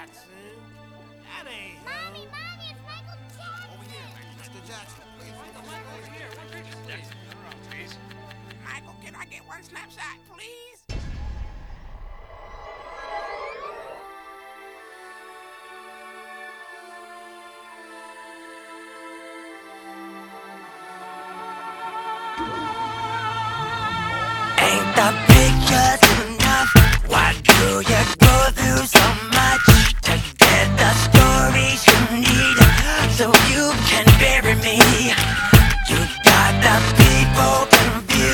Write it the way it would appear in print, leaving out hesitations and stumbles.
Jackson. That ain't Mommy, him. Mommy, it's Michael Jackson. Over here, Mr. Jackson, please. Michael, over here. One picture, Jackson. Turn around, please. Michael, can I get one snapshot, please? Ain't the pictures enough? Why do you go through so much to get the stories you need so you can bury me? You got the people confused.